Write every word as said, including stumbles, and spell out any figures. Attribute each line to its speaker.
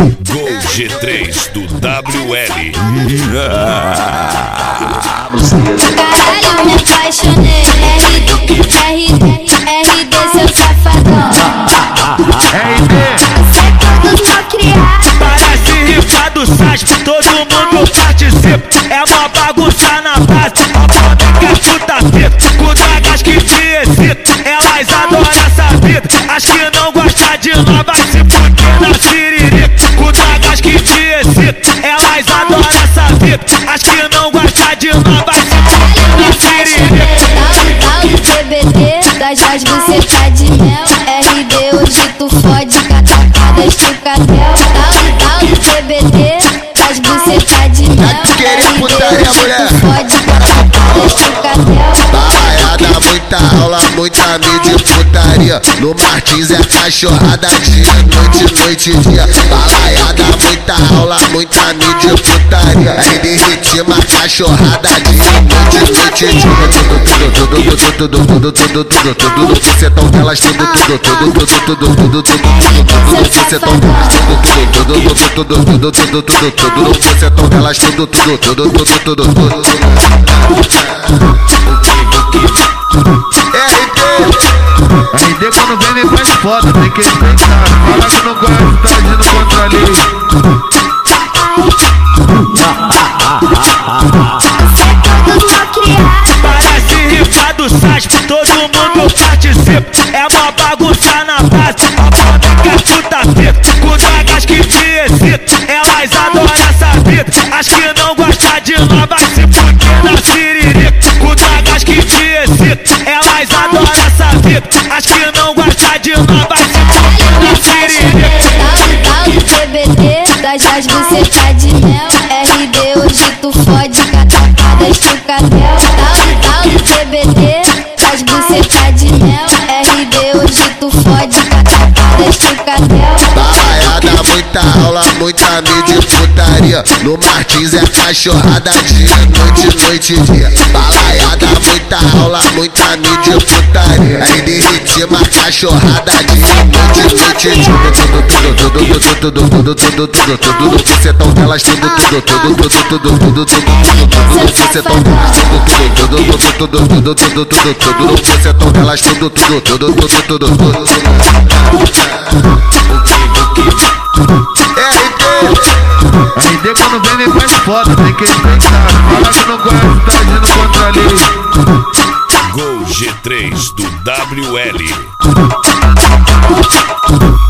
Speaker 1: Gol G três do W L.
Speaker 2: Caralho, me apaixonei. R D, R D, seu safadão.
Speaker 3: R D,
Speaker 2: Você é todo mal criado.
Speaker 3: parece rifa do S A S P, todo mundo participa. É uma bagunça na base, a banda quer puta fita. Com dragas que te excita, elas adoram essa vida. As que não gostam de nós vai se fuder na siririca. Com dragas que te excita, elas adoram essa vida. As que não gostam de nós vai se fuder na siririca.
Speaker 2: Dá um C B D, das as bucetas de mel. R D, hoje tu fode, catacadas de catel. Dá um C B D, das bucetas de mel.
Speaker 4: Tá querendo putaria, mulher?
Speaker 2: Tu fode, catacadas de catel.
Speaker 4: Balaiada, muita aula, muita mídia e putaria. No Martins é cachorrada dia, noite, noite e dia. Balaiada, muita aula, muita mídia e putaria. R D ritma, cachorrada dia, noite, noite e dia. Tudo, tudo, tudo, tudo, tudo, tudo, tudo, tudo, tudo, bucetão delas, tudo, tudo, tudo, tudo, tudo, tudo, tudo, tudo, bucetão delas, tudo, tudo, tudo, tudo, tudo, tudo, tudo, tudo, bucetão delas, tudo, tudo, tudo, tudo, tudo, tudo.
Speaker 3: R D quando vem me faz foda, tem que respeitar. Fala que não gosta, tá agindo contra a lei.
Speaker 2: Você é todo mal criado.
Speaker 3: Parece rifa do S A S P, todo mundo participa. É uma bagunça na base, a banda quer puta fita. Com dragas que te excita, elas adoram essa vida. As que não gostam de nós vai se fuder na siririca. Com dragas que te excita, elas adoram essa vida. As que não gostam de nós vai se fuder na siririca.
Speaker 2: Dá um C B D, das as bucetas de mel. R D, hoje tu fode, catacadas de catel. Dá um C B D, das bucetas de mel. R D, hoje tu fode, catacadas de catel.
Speaker 4: Balaiada, muita aula, muita mídia e putaria. No Martins é cachorrada dia, noite, noite e dia. Balaiada, muita aula, muita mídia e putaria. R D ritma, cachorrada dia, noite, noite e dia. Tudo, tudo, tudo, tudo, tudo, tudo, tudo, tudo, bucetão delas, tudo, tudo, tudo, tudo, tudo, tudo, tudo, tudo, bucetão delas, tudo, tudo, tudo, tudo, tudo, tudo, tudo, tudo, bucetão delas, tudo, tudo, tudo, tudo, tudo, tudo.
Speaker 3: R D quando vem me faz foda, tem que respeitar. Fala que não gosta, tá agindo contra a lei.
Speaker 1: Gol G três do W L.